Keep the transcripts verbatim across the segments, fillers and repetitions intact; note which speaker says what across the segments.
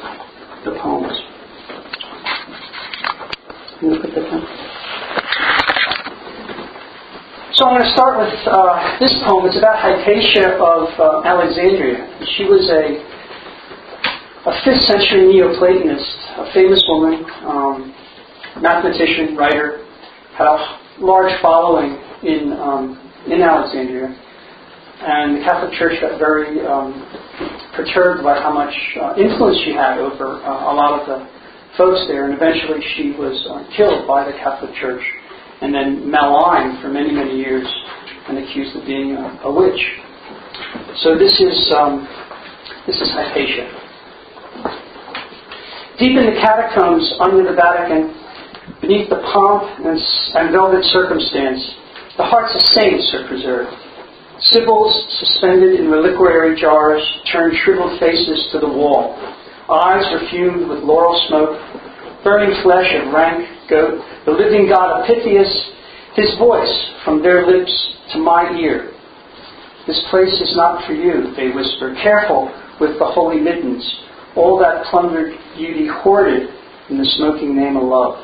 Speaker 1: the poems. Can you look at that one? So I'm going to start with uh, this poem. It's about Hypatia of uh, Alexandria. She was a a fifth century Neoplatonist, a famous woman, um, mathematician, writer, had a large following in um, in Alexandria, and the Catholic Church got very um, perturbed by how much uh, influence she had over uh, a lot of the folks there, and eventually she was uh, killed by the Catholic Church, and then maligned for many, many years, and accused of being a, a witch. So this is um, this is Hypatia. Deep in the catacombs under the Vatican, beneath the pomp and, and velvet circumstance, the hearts of saints are preserved. Sibyls suspended in reliquary jars turn shriveled faces to the wall. Eyes perfumed with laurel smoke, burning flesh of rank goat, the living God of Pythias, his voice from their lips to my ear. This place is not for you, they whisper. Careful with the holy middens, all that plundered beauty hoarded in the smoking name of love.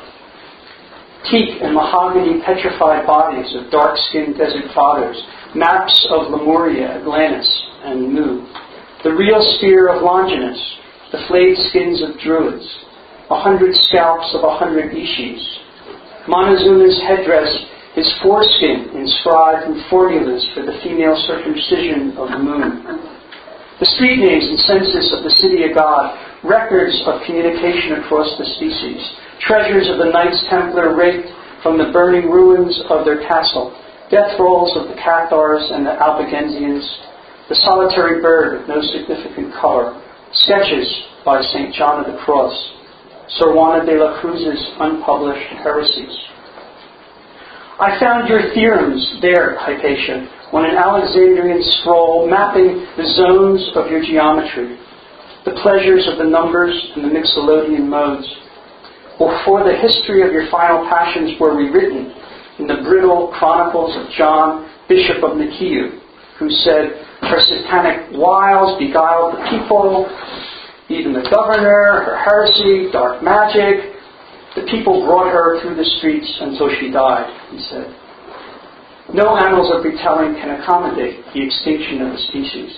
Speaker 1: Teak and mahogany petrified bodies of dark-skinned desert fathers, maps of Lemuria, Atlantis, and Mu. The real spear of Longinus, the flayed skins of druids, a hundred scalps of a hundred Ishis. Montezuma's headdress is foreskin inscribed in formulas for the female circumcision of the moon. The street names and census of the city of God, records of communication across the species, treasures of the Knights Templar raked from the burning ruins of their castle, death rolls of the Cathars and the Albigensians, the solitary bird with no significant color, sketches by Saint John of the Cross, Sor Juana de la Cruz's unpublished heresies. I found your theorems there, Hypatia, on an Alexandrian scroll mapping the zones of your geometry, the pleasures of the numbers and the Mixolydian modes. Before the history of your final passions were rewritten in the brittle chronicles of John, Bishop of Nicaea, who said, her satanic wiles beguiled the people, even the governor, her heresy, dark magic. The people brought her through the streets until she died, he said. No annals of retelling can accommodate the extinction of the species.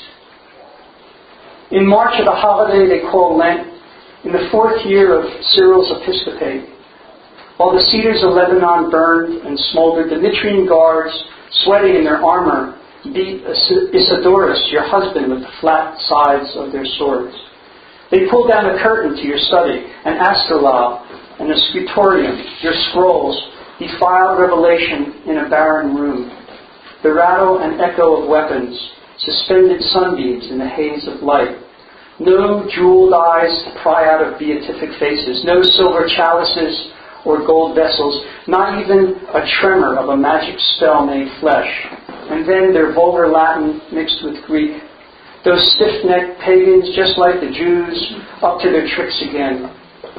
Speaker 1: In March of the holiday they call Lent, in the fourth year of Cyril's episcopate, while the cedars of Lebanon burned and smoldered, the Nitrian guards, sweating in their armor, beat Isidorus, your husband, with the flat sides of their swords. They pulled down a curtain to your study, an astrolabe, and a scriptorium, your scrolls, defiled revelation in a barren room. The rattle and echo of weapons, suspended sunbeams in the haze of light. No jeweled eyes to pry out of beatific faces, no silver chalices or gold vessels, not even a tremor of a magic spell made flesh. And then their vulgar Latin mixed with Greek. Those stiff-necked pagans, just like the Jews, up to their tricks again.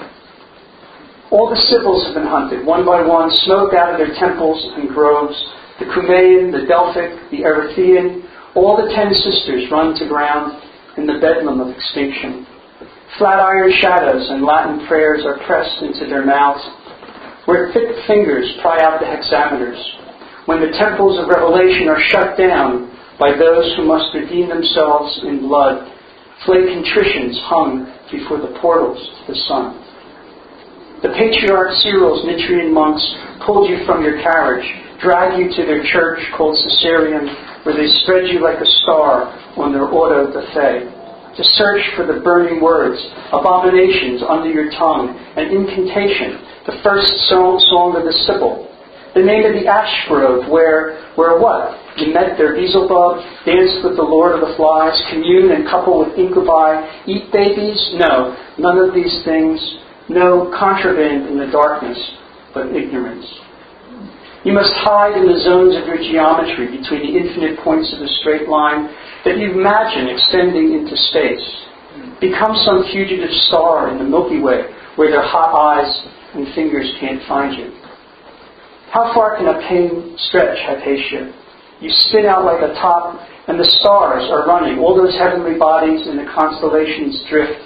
Speaker 1: All the Sibyls have been hunted, one by one, smoked out of their temples and groves. The Cumaean, the Delphic, the Erythraean, all the ten sisters run to ground in the bedlam of extinction. Flat-iron shadows and Latin prayers are pressed into their mouths, where thick fingers pry out the hexameters. When the temples of revelation are shut down by those who must redeem themselves in blood, flay contritions hung before the portals to the sun. The Patriarch Cyril's Nitrian monks pulled you from your carriage, dragged you to their church called Caesareum, where they spread you like a star on their auto da fe, to search for the burning words, abominations under your tongue, an incantation, the first song, song of the Sibyl, the name of the ash grove where, where what? You met their Beelzebub, danced with the Lord of the Flies, commune and couple with incubi, eat babies? No, none of these things. No contraband in the darkness, but ignorance. You must hide in the zones of your geometry between the infinite points of a straight line that you imagine extending into space. Become some fugitive star in the Milky Way where their hot eyes and fingers can't find you. How far can a pain stretch, Hypatia? You spin out like a top, and the stars are running. All those heavenly bodies in the constellations drift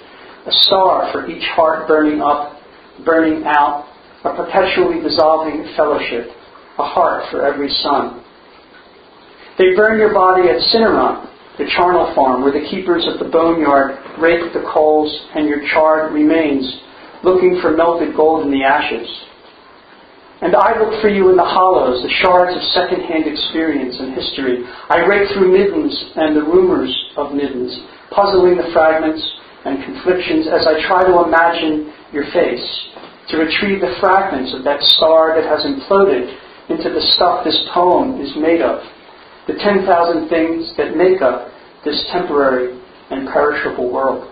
Speaker 1: a star for each heart burning up, burning out, a perpetually dissolving fellowship, a heart for every sun. They burn your body at Cinnarron, the charnel farm, where the keepers of the boneyard rake the coals and your charred remains, looking for melted gold in the ashes. And I look for you in the hollows, the shards of second-hand experience and history. I rake through middens and the rumors of middens, puzzling the fragments and conflictions as I try to imagine your face, to retrieve the fragments of that star that has imploded into the stuff this poem is made of, the ten thousand things that make up this temporary and perishable world.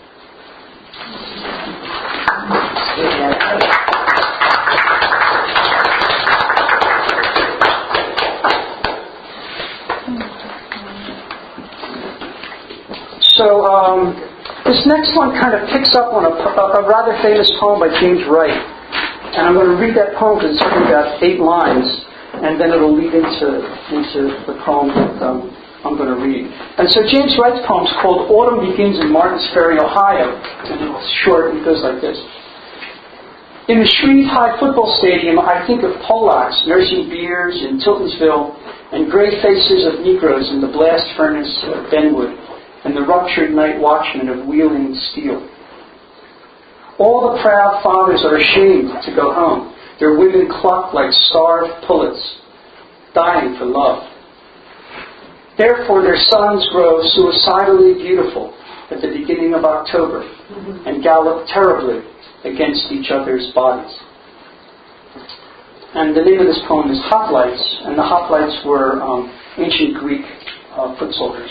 Speaker 1: So um, this next one kind of picks up on a, a, a rather famous poem by James Wright. And I'm going to read that poem because it's only about eight lines, and then it'll lead into, into the poem that um, I'm going to read. And so James Wright's poem is called Autumn Begins in Martins Ferry, Ohio. And it's short, and it goes like this. In the Shreve High football stadium, I think of Polacks nursing beers in Tiltonsville and gray faces of Negroes in the blast furnace of Benwood and the ruptured night watchman of Wheeling Steel. All the proud fathers are ashamed to go home. Their women cluck like starved pullets, dying for love. Therefore their sons grow suicidally beautiful at the beginning of October and gallop terribly against each other's bodies. And the name of this poem is Hoplites, and the Hoplites were um, ancient Greek uh, foot soldiers.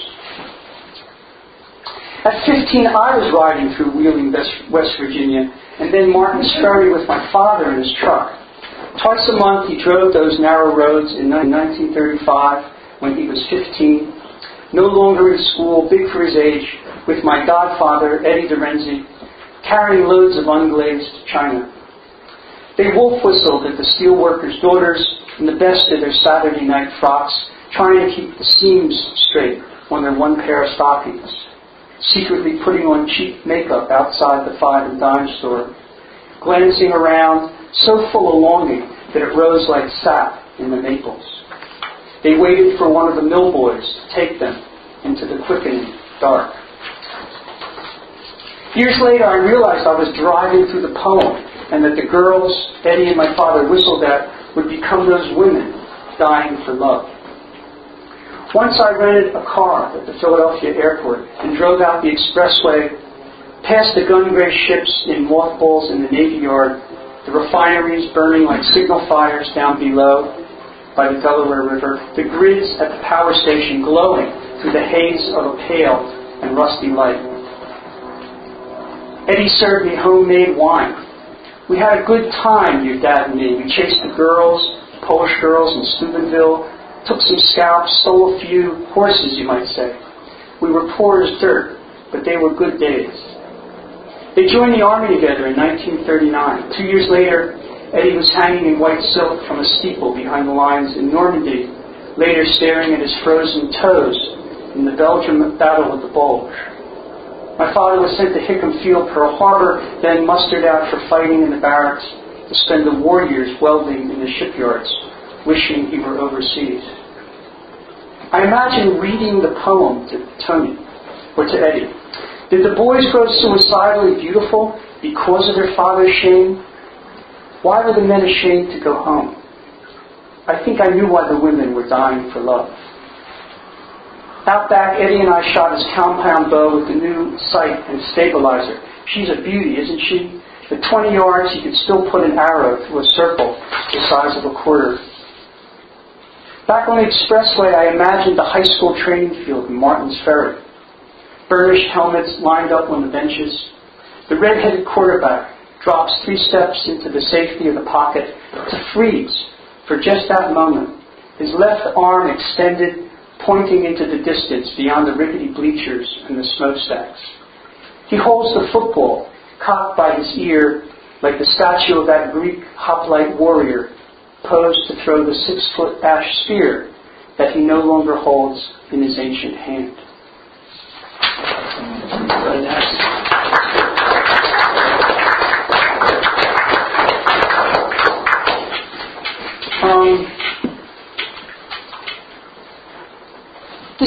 Speaker 1: At fifteen, I was riding through Wheeling, West Virginia, and then Martins Ferry with my father in his truck. Twice a month he drove those narrow roads in nineteen thirty-five when he was fifteen, no longer in school, big for his age, with my godfather, Eddie DeRenzi, carrying loads of unglazed china. They wolf whistled at the steelworkers' daughters in the best of their Saturday night frocks, trying to keep the seams straight on their one pair of stockings, secretly putting on cheap makeup outside the five and dime store, glancing around, so full of longing that it rose like sap in the maples. They waited for one of the mill boys to take them into the quickening dark. Years later, I realized I was driving through the poem, and that the girls Eddie and my father whistled at would become those women dying for love. Once I rented a car at the Philadelphia airport and drove out the expressway, past the gun-gray ships in mothballs in the Navy Yard, the refineries burning like signal fires down below by the Delaware River, the grids at the power station glowing through the haze of a pale and rusty light. Eddie served me homemade wine. We had a good time, your dad and me. We chased the girls, Polish girls in Steubenville, took some scalps, stole a few horses, you might say. We were poor as dirt, but they were good days. They joined the army together in nineteen thirty-nine. Two years later, Eddie was hanging in white silk from a steeple behind the lines in Normandy, later staring at his frozen toes in the Belgian battle of the Bulge. My father was sent to Hickam Field, Pearl Harbor, then mustered out for fighting in the barracks to spend the war years welding in the shipyards, wishing he were overseas. I imagine reading the poem to Tony, or to Eddie. Did the boys grow suicidally beautiful because of their father's shame? Why were the men ashamed to go home? I think I knew why the women were dying for love. Out back, Eddie and I shot his compound bow with the new sight and stabilizer. She's a beauty, isn't she? At twenty yards, you could still put an arrow through a circle the size of a quarter. Back on the expressway, I imagined the high school training field in Martins Ferry. Burnished helmets lined up on the benches. The red-headed quarterback drops three steps into the safety of the pocket to freeze for just that moment, his left arm extended, pointing into the distance beyond the rickety bleachers and the smokestacks. He holds the football, cocked by his ear, like the statue of that Greek hoplite warrior, posed to throw the six-foot ash spear that he no longer holds in his ancient hand. Very nice.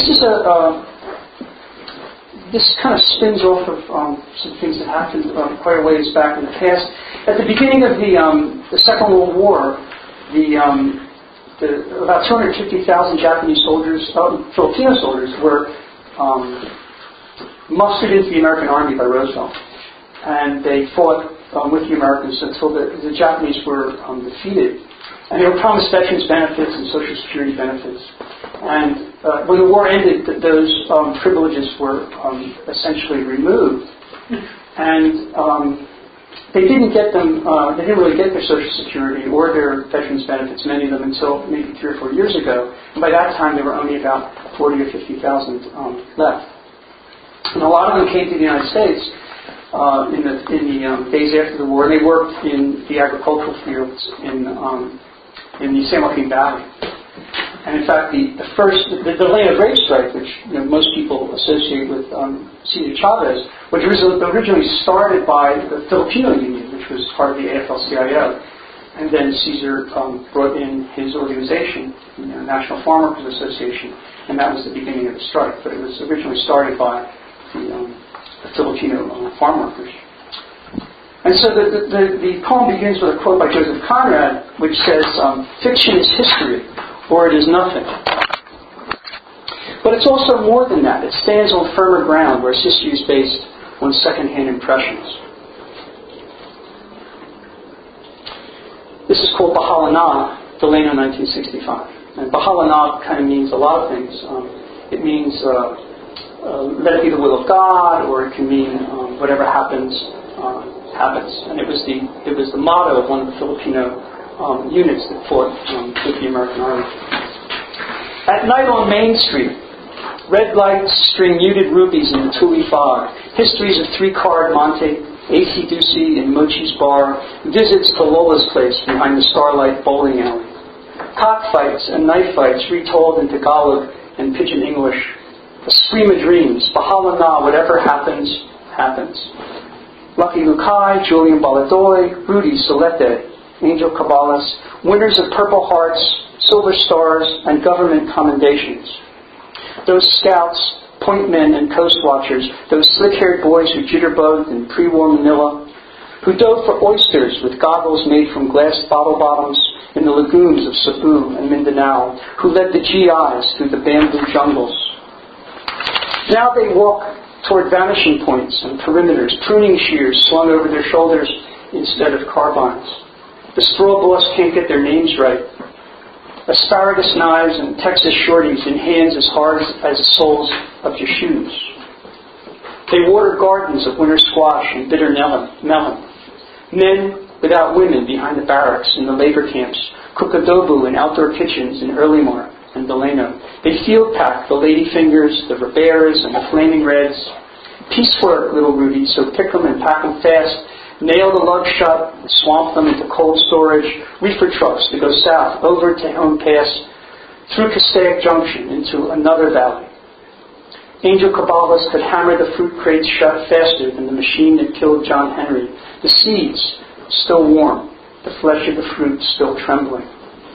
Speaker 1: this is a, uh, this kind of spins off of um, some things that happened um, quite a ways back in the past. At the beginning of the, um, the Second World War, the, um, the about two hundred fifty thousand Japanese soldiers, uh, Filipino soldiers, were um, mustered into the American Army by Roosevelt. And they fought um, with the Americans until the, the Japanese were um, defeated. And they were promised veterans benefits and Social Security benefits. And uh, when the war ended, th- those um, privileges were um, essentially removed. And um, they didn't get them, uh, they didn't really get their Social Security or their veterans benefits, many of them, until maybe three or four years ago. And by that time, there were only about forty or fifty thousand um, left. And a lot of them came to the United States uh, in the, in the um, days after the war. They worked in the agricultural fields in um, in the San Joaquin Valley. And in fact, the, the first, the, the Delano Grape Strike, which you know, most people associate with um, Cesar Chavez, which was originally started by the Filipino Union, which was part of the A F L C I O. And then Cesar um, brought in his organization, you know, National Farm Workers Association, and that was the beginning of the strike. But it was originally started by the, um, the Filipino um, farm workers. And so the, the, the, the poem begins with a quote by Joseph Conrad, which says, um, "Fiction is history, or it is nothing." But it's also more than that. It stands on firmer ground, whereas history is based on second-hand impressions. This is called Bahala-Na, Delano, nineteen sixty-five. And Bahala-Na kind of means a lot of things. Um, it means uh, uh, let it be the will of God, or it can mean um, whatever happens, uh, happens. And it was the it was the motto of one of the Filipino um, units that fought um, with the American Army. At night on Main Street, red lights string muted rubies in the Tule fog. Histories of three-card Monte, Acey-Deucey, and Mochi's Bar. Visits to Lola's place behind the Starlight bowling alley. Cockfights and knife fights retold in Tagalog and Pidgin English. A scream of dreams. Bahala-Na, whatever happens, happens. Lucky Lucay, Julian Baladoy, Rudy Solete, Angel Caballas, winners of Purple Hearts, Silver Stars, and government commendations. Those scouts, point men, and coast watchers, those slick-haired boys who jitterbugged in pre-war Manila, who dove for oysters with goggles made from glass bottle bottoms in the lagoons of Cebu and Mindanao, who led the G Is through the bamboo jungles. Now they walk toward vanishing points and perimeters, pruning shears slung over their shoulders instead of carbines. The straw boss can't get their names right. Asparagus knives and Texas shorties in hands as hard as the soles of your shoes. They water gardens of winter squash and bitter melon. Men without women behind the barracks in the labor camps cook adobo in outdoor kitchens in Earlymar and Delano. They field pack the lady fingers, the Riberas, and the flaming reds. Piecework, little Rudy, so pick them and pack them fast. Nail the lugs shut and swamp them into cold storage. Reefer trucks to go south, over Tejon Pass, through Castaic Junction into another valley. Angel Caballas could hammer the fruit crates shut faster than the machine that killed John Henry. The seeds still warm, the flesh of the fruit still trembling.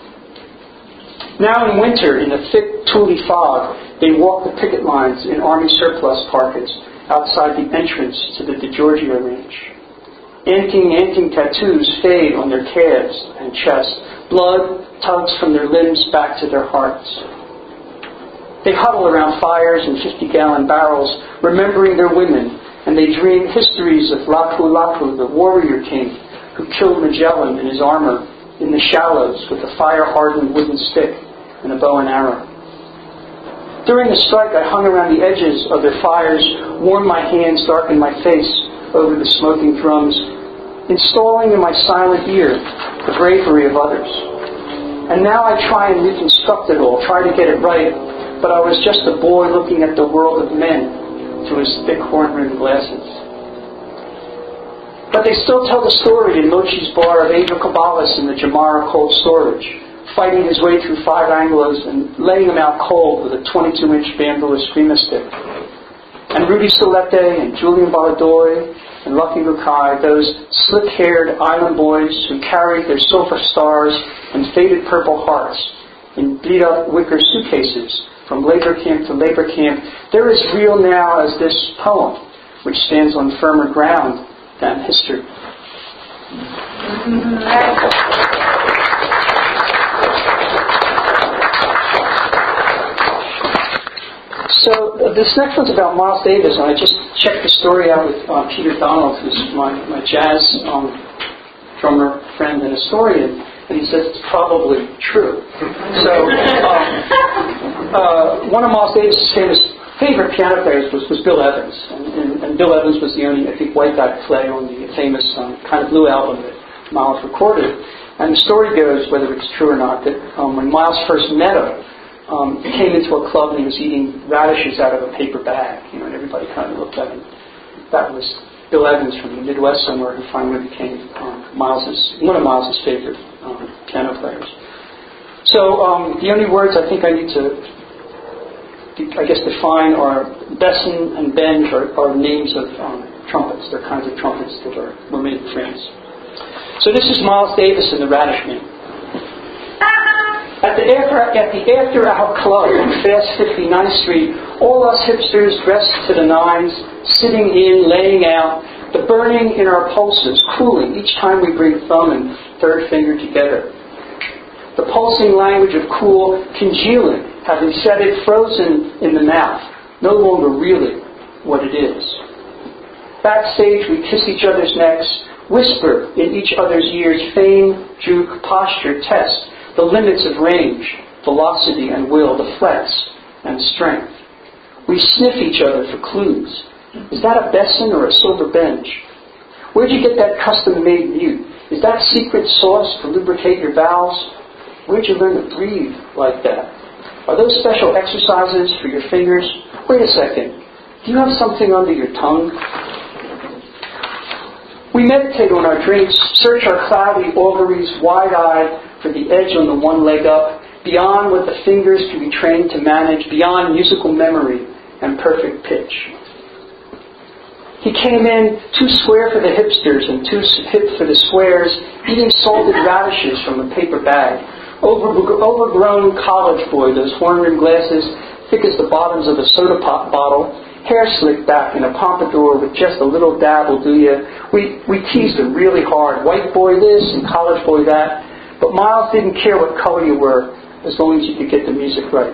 Speaker 1: Now in winter, in the thick Tule fog, they walk the picket lines in Army surplus parkets outside the entrance to the DeGiorgio Ranch. Anting, anting tattoos fade on their calves and chest. Blood tugs from their limbs back to their hearts. They huddle around fires and fifty-gallon barrels, remembering their women, and they dream histories of Lapu-Lapu, the warrior king, who killed Magellan in his armor in the shallows with a fire-hardened wooden stick and a bow and arrow. During the strike, I hung around the edges of their fires, warmed my hands, darkened my face over the smoking drums, installing in my silent ear the bravery of others. And now I try and reconstruct it all, try to get it right, but I was just a boy looking at the world of men through his thick horn-rimmed glasses. But they still tell the story in Mochi's Bar of Angel Caballas in the Jamara cold storage, fighting his way through five Anglos and laying them out cold with a twenty-two inch bamboo eskrima stick. And Rudy Solete and Julian Baladoy and Lucky Lucay, those slick-haired island boys who carried their silver stars and faded purple hearts in beat-up wicker suitcases from labor camp to labor camp. They're as real now as this poem, which stands on firmer ground than history. So uh, this next one's about Miles Davis, and I just checked the story out with uh, Peter Donald, who's my, my jazz um, drummer friend and historian, and he says it's probably true. So um, uh, one of Miles Davis' famous favorite piano players was, was Bill Evans, and, and, and Bill Evans was the only, I think, white guy to play on the famous um, Kind of Blue album that Miles recorded. And the story goes, whether it's true or not, that um, when Miles first met him, Um, he came into a club and he was eating radishes out of a paper bag, you know, and everybody kind of looked at him. That was Bill Evans from the Midwest somewhere, who finally became um, Miles's one of Miles's favorite um, piano players. So um, the only words I think I need to, I guess, define are Besson and Benge are, are names of um, trumpets. They're kinds of trumpets that are were made in France. So this is Miles Davis and the Radish Man. At the after at the After Hour Club on Fast fifty-ninth Street, all us hipsters dressed to the nines, sitting in, laying out, the burning in our pulses, cooling each time we bring thumb and third finger together. The pulsing language of cool, congealing, having set it frozen in the mouth, no longer really what it is. Backstage, we kiss each other's necks, whisper in each other's ears, feign, juke, posture, test the limits of range, velocity and will, the flex and strength. We sniff each other for clues. Is that a Besson or a silver Benge? Where'd you get that custom-made mute? Is that secret sauce to lubricate your valves? Where'd you learn to breathe like that? Are those special exercises for your fingers? Wait a second. Do you have something under your tongue? We meditate on our drinks, search our cloudy auguries, wide-eyed, for the edge on the one leg up, beyond what the fingers can be trained to manage, beyond musical memory and perfect pitch. He came in too square for the hipsters and too hip for the squares, eating salted radishes from a paper bag. Over, overgrown college boy, those horn-rimmed glasses, thick as the bottoms of a soda pop bottle, hair slicked back in a pompadour with just a little dab will do ya. We, we teased him really hard. White boy this and college boy that. But Miles didn't care what color you were, as long as you could get the music right.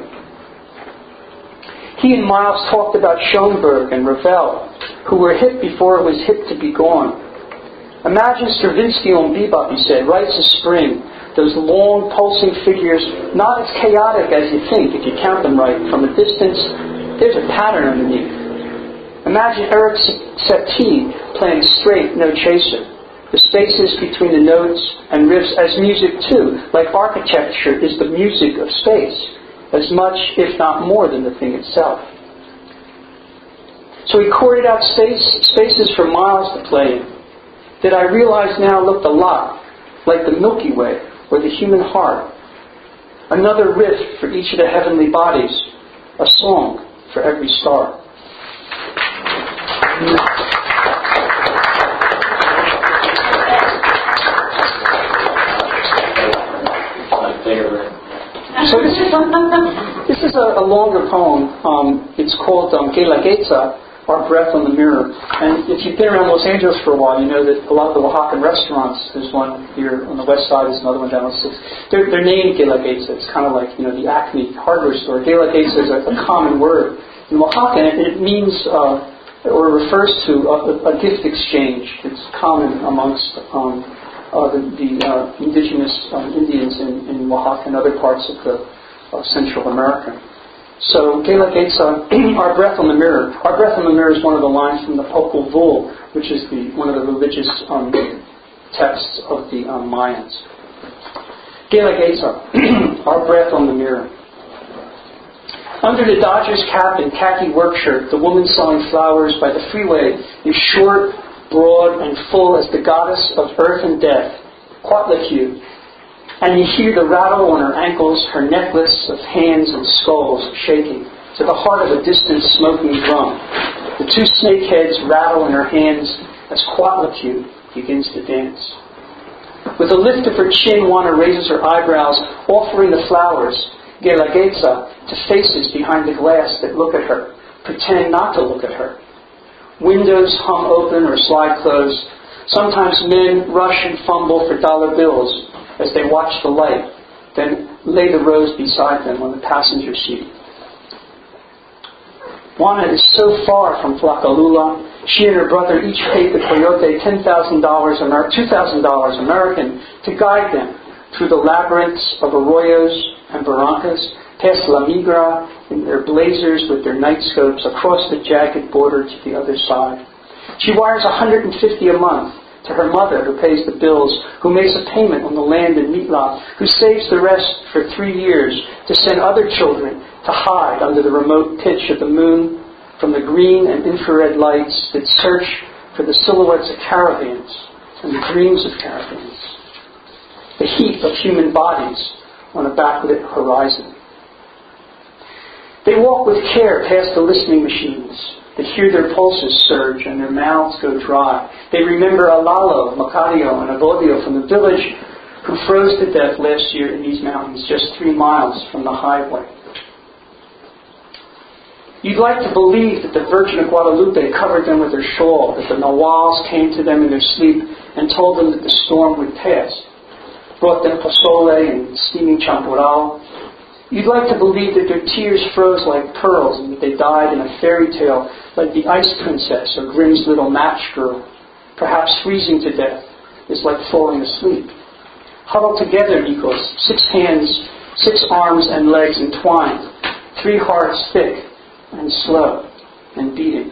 Speaker 1: He and Miles talked about Schoenberg and Ravel, who were hip before it was hip to be gone. Imagine Stravinsky on bebop, he said, rites of spring, those long pulsing figures, not as chaotic as you think if you count them right. From a distance, there's a pattern underneath. Imagine Eric Satie playing straight, no chaser. The spaces between the notes and riffs as music too, like architecture, is the music of space, as much, if not more, than the thing itself. So he corded out space, spaces for Miles to play in, that I realize now looked a lot like the Milky Way or the human heart. Another riff for each of the heavenly bodies, a song for every star. So this is, this is a, a longer poem. Um, it's called um, Guelaguetza, Our Breath on the Mirror. And if you've been around Los Angeles for a while, you know that a lot of the Oaxacan restaurants, there's one here on the west side, there's another one down on sixth. They're, they're named Guelaguetza. It's kind of like, you know, the Acme hardware store. Guelaguetza is a, a common word in Oaxaca, and it means uh, or refers to a, a gift exchange. It's common amongst um, Uh, the, the uh, indigenous um, Indians in, in Oaxaca and other parts of, the, of Central America. So, Guelaguetza, Our Breath on the Mirror. Our Breath on the Mirror is one of the lines from the Popol Vuh, which is the one of the religious um, texts of the um, Mayans. Guelaguetza, Our Breath on the Mirror. Under the Dodgers cap and khaki work shirt, the woman selling flowers by the freeway is short, broad and full as the goddess of earth and death, Quatlicu. And you hear the rattle on her ankles, her necklace of hands and skulls shaking to the heart of a distant smoking drum. The two snake heads rattle in her hands as Quatlicu begins to dance. With a lift of her chin, Juana raises her eyebrows, offering the flowers, Guelaguetza, to faces behind the glass that look at her, pretend not to look at her. Windows hum open or slide closed. Sometimes men rush and fumble for dollar bills as they watch the light, then lay the rose beside them on the passenger seat. Juana is so far from Tlacalula. She and her brother each paid the coyote ten thousand dollars, two thousand dollars American to guide them through the labyrinths of arroyos and barrancas, past La Migra in their blazers with their night scopes across the jagged border to the other side. She wires one hundred fifty a month to her mother, who pays the bills, who makes a payment on the land in Mitla, who saves the rest for three years to send other children to hide under the remote pitch of the moon from the green and infrared lights that search for the silhouettes of caravans and the dreams of caravans, the heap of human bodies on a backlit horizon. They walk with care past the listening machines. They hear their pulses surge and their mouths go dry. They remember Alalo, Macario, and Abodio from the village who froze to death last year in these mountains, just three miles from the highway. You'd like to believe that the Virgin of Guadalupe covered them with her shawl, that the Nawals came to them in their sleep and told them that the storm would pass, brought them pozole and steaming champurrado. You'd like to believe that their tears froze like pearls and that they died in a fairy tale like the Ice Princess or Grimm's Little Match Girl. Perhaps freezing to death is like falling asleep. Huddled together, Nikos, six hands, six arms and legs entwined, three hearts thick and slow and beating.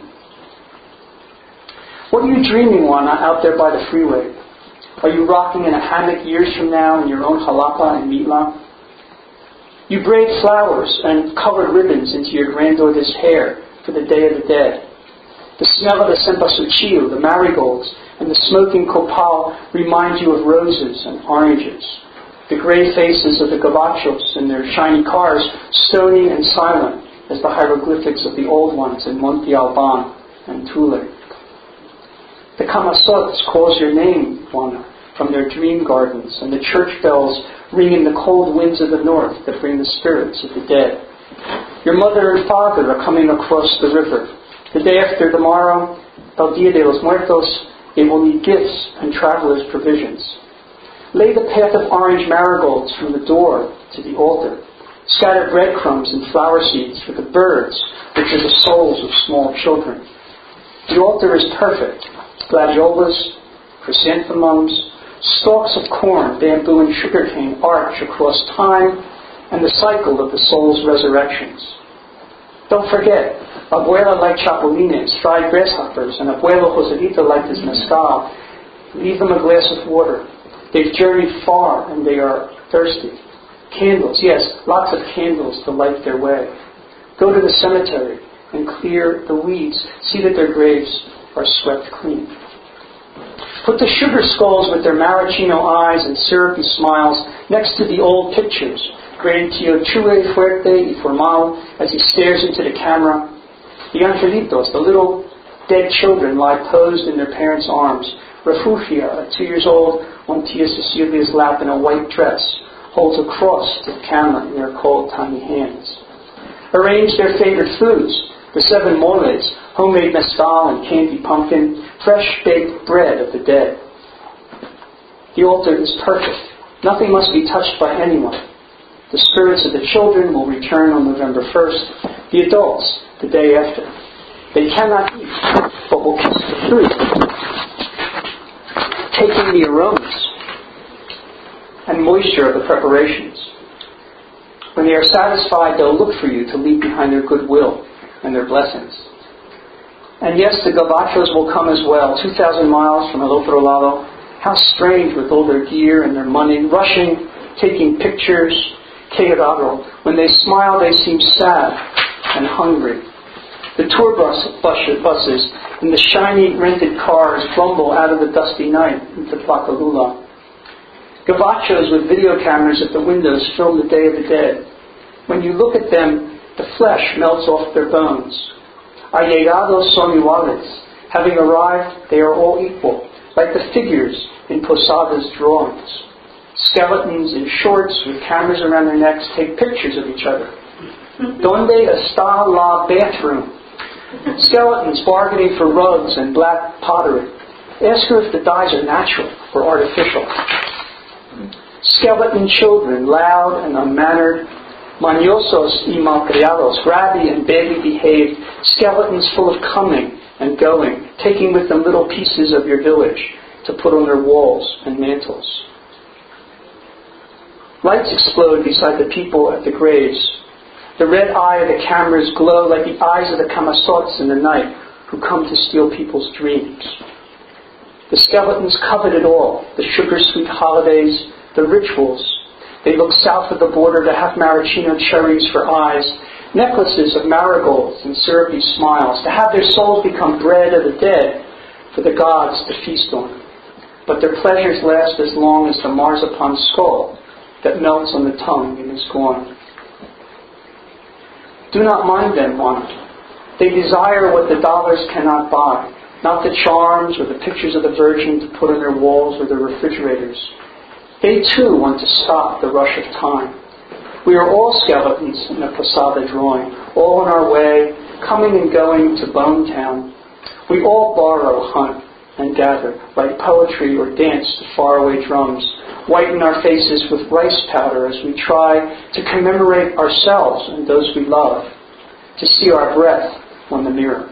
Speaker 1: What are you dreaming, Juana, out there by the freeway? Are you rocking in a hammock years from now in your own jalapa in Mitla? You braid flowers and colored ribbons into your granddaughter's hair for the Day of the Dead. The smell of the cempasúchil, the marigolds, and the smoking copal remind you of roses and oranges. The gray faces of the gabachos in their shiny cars, stony and silent as the hieroglyphics of the old ones in Monte Alban and Tule. The camasots calls your name, Juana, from their dream gardens, and the church bells ring in the cold winds of the north that bring the spirits of the dead. Your mother and father are coming across the river. The day after tomorrow, El Dia de los Muertos, they will need gifts and travelers' provisions. Lay the path of orange marigolds from the door to the altar. Scatter breadcrumbs and flower seeds for the birds, which are the souls of small children. The altar is perfect. Gladiolas, chrysanthemums, stalks of corn, bamboo, and sugarcane arch across time and the cycle of the soul's resurrections. Don't forget, Abuela liked chapulines, fried grasshoppers, and Abuelo Joselito liked his mezcal. Leave them a glass of water. They've journeyed far and they are thirsty. Candles, yes, lots of candles to light their way. Go to the cemetery and clear the weeds. See that their graves are swept clean. Put the sugar skulls with their maraschino eyes and syrupy smiles next to the old pictures. Great Tio Chue, fuerte y formal, as he stares into the camera. The angelitos, the little dead children, lie posed in their parents' arms. Refugia, two years old, on Tia Cecilia's lap in a white dress, holds a cross to the camera in their cold, tiny hands. Arrange their favorite foods. The seven moles, homemade mezcal and candy pumpkin, fresh baked bread of the dead. The altar is perfect. Nothing must be touched by anyone. The spirits of the children will return on November first. The adults, the day after. They cannot eat, but will kiss the fruit, taking the aromas and moisture of the preparations. When they are satisfied, they'll look for you to leave behind their goodwill and their blessings. And yes, the gabachos will come as well, two thousand miles from El Otro Lado. How strange with all their gear and their money, rushing, taking pictures, que raro. When they smile, they seem sad and hungry. The tour bus, bus, buses and the shiny rented cars rumble out of the dusty night into Tlacalula. Gabachos with video cameras at the windows film the Day of the Dead. When you look at them, the flesh melts off their bones. Allegados son iguales. Having arrived, they are all equal, like the figures in Posada's drawings. Skeletons in shorts with cameras around their necks take pictures of each other. Donde está la bathroom? Skeletons bargaining for rugs and black pottery. Ask her if the dyes are natural or artificial. Skeleton children, loud and unmannered, mañosos y malcriados, grabby and badly behaved, skeletons full of coming and going, taking with them little pieces of your village to put on their walls and mantels. Lights explode beside the people at the graves. The red eye of the cameras glow like the eyes of the camasots in the night who come to steal people's dreams. The skeletons covet it all, the sugar-sweet holidays, the rituals. They look south of the border to have maraschino cherries for eyes, necklaces of marigolds and syrupy smiles, to have their souls become bread of the dead for the gods to feast on. But their pleasures last as long as the marzipan skull that melts on the tongue and is gone. Do not mind them, Juan. They desire what the dollars cannot buy, not the charms or the pictures of the Virgin to put on their walls or their refrigerators. They too want to stop the rush of time. We are all skeletons in a Posada drawing, all on our way, coming and going to Bone Town. We all borrow, hunt, and gather, write poetry or dance to faraway drums, whiten our faces with rice powder as we try to commemorate ourselves and those we love, to see our breath on the mirror.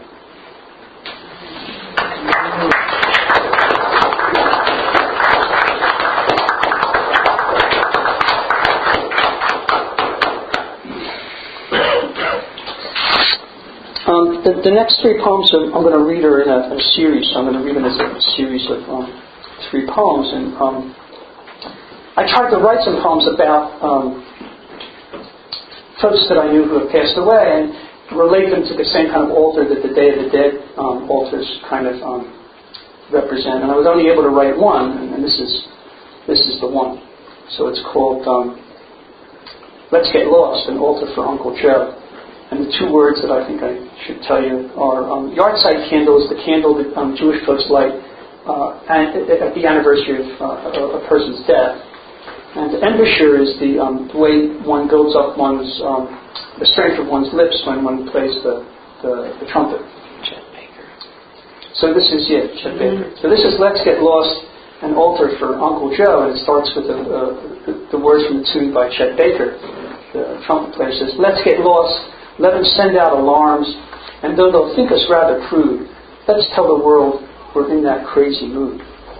Speaker 1: Um, the, the next three poems I'm, I'm going to read are in a, a series. So I'm going to read them as a, a series of um, three poems. And um, I tried to write some poems about um, folks that I knew who have passed away and relate them to the same kind of altar that the Day of the Dead um, altars kind of um, represent. And I was only able to write one, and, and this is this is the one. So it's called um, Let's Get Lost, an altar for Uncle Joe. And the two words that I think I should tell you are um, yahrzeit candle is the candle that um, Jewish folks light uh, and, at the anniversary of uh, a person's death. And embouchure is the, um, the way one builds up one's um, the strength of one's lips when one plays the, the, the trumpet.
Speaker 2: Chet Baker.
Speaker 1: So this is yeah, Chet Baker. So this is Let's Get Lost, an altar for Uncle Joe, and it starts with the, uh, the, the words from the tune by Chet Baker. The trumpet player says, "Let's get lost. Let them send out alarms, and though they'll think us rather crude, let's tell the world we're in that crazy mood."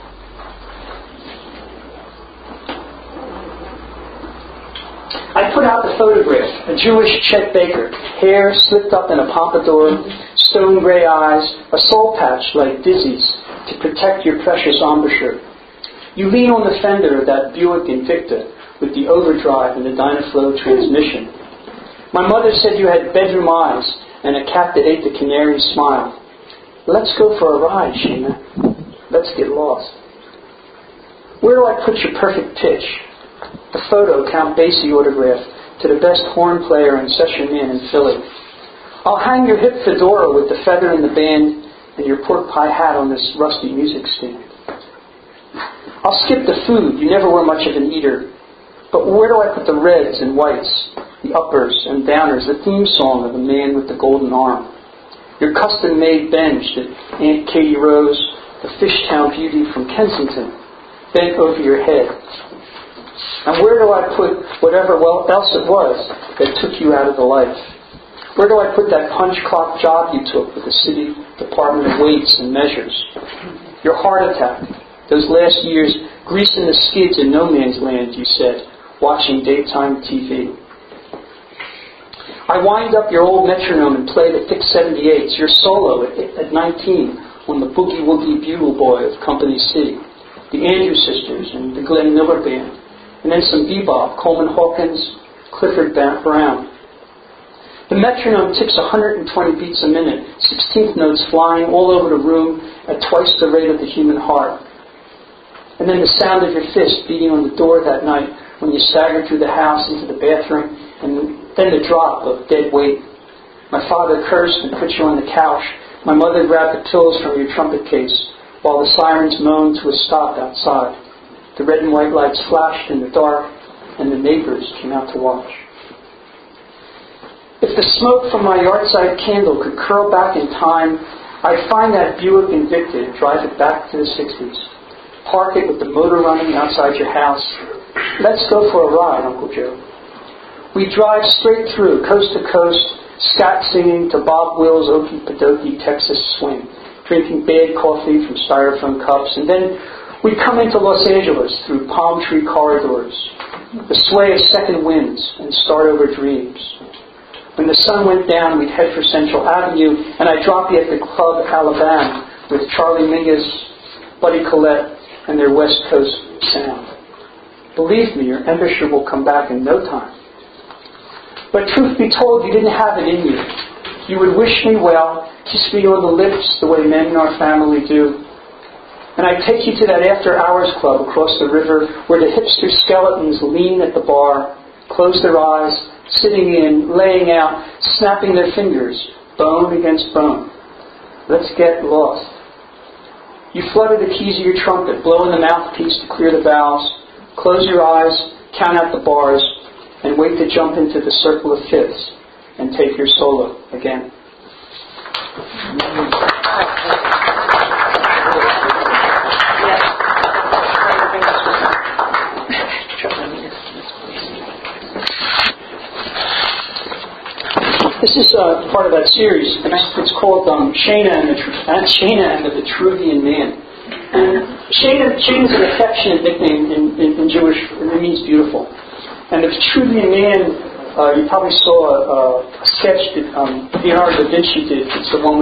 Speaker 1: I put out the photograph, a Jewish Chet Baker, hair slicked up in a pompadour, stone gray eyes, a soul patch like Dizzy's to protect your precious embouchure. You lean on the fender of that Buick Invicta with the overdrive and the Dynaflow transmission. My mother said you had bedroom eyes and a cat that ate the canary smile. Let's go for a ride, Sheena. Let's get lost. Where do I put your perfect pitch? The photo Count Basie autograph to the best horn player and session man in Philly. I'll hang your hip fedora with the feather in the band and your pork pie hat on this rusty music stand. I'll skip the food. You never were much of an eater. But where do I put the reds and whites, the uppers and downers, the theme song of the man with the golden arm? Your custom-made bench that Aunt Katie Rose, the Fishtown beauty from Kensington, bent over your head. And where do I put whatever else it was that took you out of the life? Where do I put that punch clock job you took with the City Department of Weights and Measures? Your heart attack, those last years greasing the skids in no man's land, you said, watching daytime T V. I wind up your old metronome and play the thick seventy-eights, your solo at, at nineteen on the Boogie Woogie Bugle Boy of Company C, the Andrews Sisters and the Glenn Miller Band, and then some bebop, Coleman Hawkins, Clifford Brown. The metronome ticks one hundred twenty beats a minute, sixteenth notes flying all over the room at twice the rate of the human heart. And then the sound of your fist beating on the door that night when you staggered through the house into the bathroom, and then the drop of dead weight. My father cursed and put you on the couch. My mother grabbed the pillows from your trumpet case while the sirens moaned to a stop outside. The red and white lights flashed in the dark, and the neighbors came out to watch. If the smoke from my yard-side candle could curl back in time, I'd find that Buick Invicta, drive it back to the sixties. Park it with the motor running outside your house. Let's go for a ride, Uncle Joe. We drive straight through, coast to coast, scat singing to Bob Wills' Okie Padokie Texas swing, drinking bad coffee from styrofoam cups, and then we'd come into Los Angeles through palm tree corridors, the sway of second winds and start over dreams. When the sun went down, we'd head for Central Avenue, and I'd drop you at the Club Alabama with Charlie Mingus, Buddy Collette, and their West Coast sound. Believe me, your embouchure will come back in no time. But truth be told, you didn't have it in you. You would wish me well, kiss me on the lips the way men in our family do. And I'd take you to that after-hours club across the river where the hipster skeletons lean at the bar, close their eyes, sitting in, laying out, snapping their fingers, bone against bone. Let's get lost. You flutter the keys of your trumpet, blow in the mouthpiece to clear the valves, close your eyes, count out the bars, and wait to jump into the circle of fifths and take your solo again. This is uh, part of that series, and it's called um, Shana and the uh, Shana and the Vitruvian Man. And Shana, Shana is an affectionate nickname in, in, in Jewish, and it means beautiful. And the Vitruvian Man, uh, you probably saw a, a sketch that um, Leonardo da Vinci did. It's the one with